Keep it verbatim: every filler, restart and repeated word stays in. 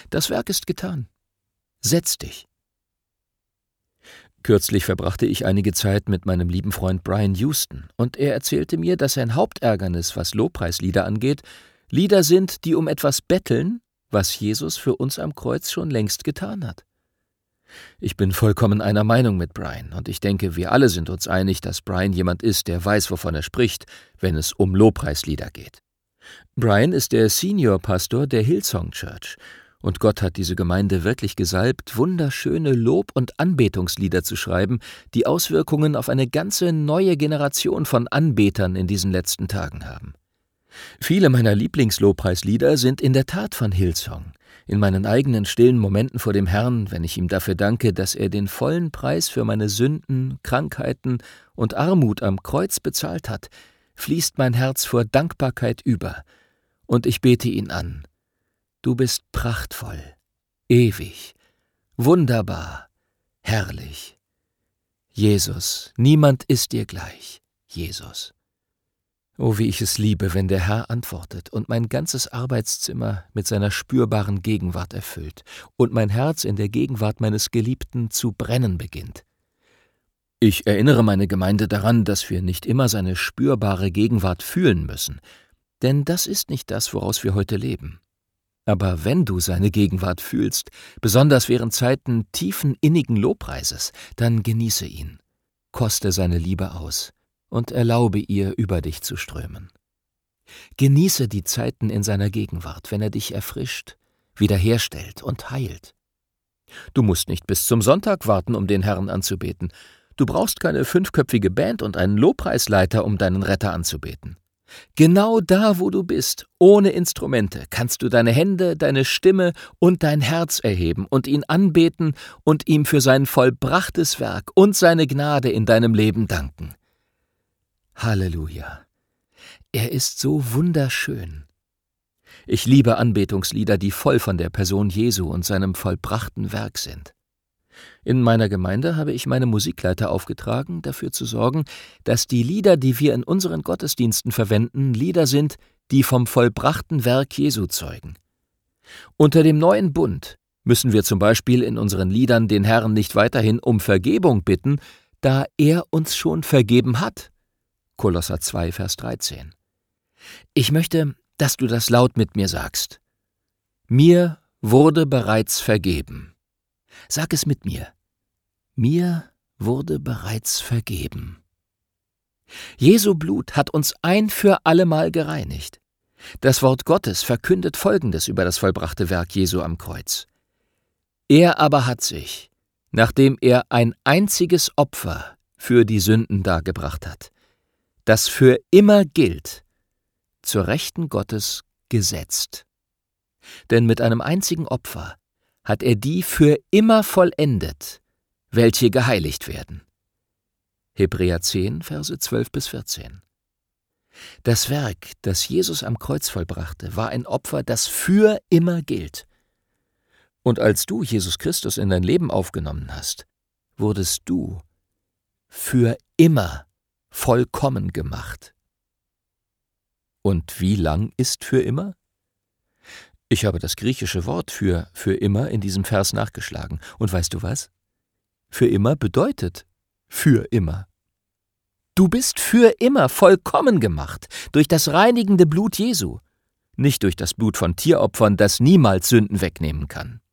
Das Werk ist getan. Setz dich. Kürzlich verbrachte ich einige Zeit mit meinem lieben Freund Brian Houston, und er erzählte mir, dass sein Hauptärgernis, was Lobpreislieder angeht, Lieder sind, die um etwas betteln, was Jesus für uns am Kreuz schon längst getan hat. Ich bin vollkommen einer Meinung mit Brian, und ich denke, wir alle sind uns einig, dass Brian jemand ist, der weiß, wovon er spricht, wenn es um Lobpreislieder geht. Brian ist der Senior-Pastor der Hillsong Church, und Gott hat diese Gemeinde wirklich gesalbt, wunderschöne Lob- und Anbetungslieder zu schreiben, die Auswirkungen auf eine ganze neue Generation von Anbetern in diesen letzten Tagen haben. Viele meiner Lieblingslobpreislieder sind in der Tat von Hillsong. In meinen eigenen stillen Momenten vor dem Herrn, wenn ich ihm dafür danke, dass er den vollen Preis für meine Sünden, Krankheiten und Armut am Kreuz bezahlt hat, fließt mein Herz vor Dankbarkeit über, und ich bete ihn an. Du bist prachtvoll, ewig, wunderbar, herrlich. Jesus, niemand ist dir gleich, Jesus. Oh, wie ich es liebe, wenn der Herr antwortet und mein ganzes Arbeitszimmer mit seiner spürbaren Gegenwart erfüllt und mein Herz in der Gegenwart meines Geliebten zu brennen beginnt. Ich erinnere meine Gemeinde daran, dass wir nicht immer seine spürbare Gegenwart fühlen müssen, denn das ist nicht das, woraus wir heute leben. Aber wenn du seine Gegenwart fühlst, besonders während Zeiten tiefen, innigen Lobpreises, dann genieße ihn, koste seine Liebe aus und erlaube ihr, über dich zu strömen. Genieße die Zeiten in seiner Gegenwart, wenn er dich erfrischt, wiederherstellt und heilt. Du musst nicht bis zum Sonntag warten, um den Herrn anzubeten. Du brauchst keine fünfköpfige Band und einen Lobpreisleiter, um deinen Retter anzubeten. Genau da, wo du bist, ohne Instrumente, kannst du deine Hände, deine Stimme und dein Herz erheben und ihn anbeten und ihm für sein vollbrachtes Werk und seine Gnade in deinem Leben danken. Halleluja! Er ist so wunderschön. Ich liebe Anbetungslieder, die voll von der Person Jesu und seinem vollbrachten Werk sind. In meiner Gemeinde habe ich meine Musikleiter aufgetragen, dafür zu sorgen, dass die Lieder, die wir in unseren Gottesdiensten verwenden, Lieder sind, die vom vollbrachten Werk Jesu zeugen. Unter dem neuen Bund müssen wir zum Beispiel in unseren Liedern den Herrn nicht weiterhin um Vergebung bitten, da er uns schon vergeben hat. Kolosser zwei, Vers dreizehn. Ich möchte, dass du das laut mit mir sagst. Mir wurde bereits vergeben. Sag es mit mir. Mir wurde bereits vergeben. Jesu Blut hat uns ein für allemal gereinigt. Das Wort Gottes verkündet Folgendes über das vollbrachte Werk Jesu am Kreuz. Er aber hat sich, nachdem er ein einziges Opfer für die Sünden dargebracht hat, das für immer gilt, zur Rechten Gottes gesetzt. Denn mit einem einzigen Opfer hat er die für immer vollendet, welche geheiligt werden. Hebräer zehn, Verse zwölf bis vierzehn. Das Werk, das Jesus am Kreuz vollbrachte, war ein Opfer, das für immer gilt. Und als du Jesus Christus in dein Leben aufgenommen hast, wurdest du für immer vollkommen gemacht. Und wie lang ist für immer? Ich habe das griechische Wort für für immer in diesem Vers nachgeschlagen. Und weißt du was? Für immer bedeutet für immer. Du bist für immer vollkommen gemacht durch das reinigende Blut Jesu, nicht durch das Blut von Tieropfern, das niemals Sünden wegnehmen kann.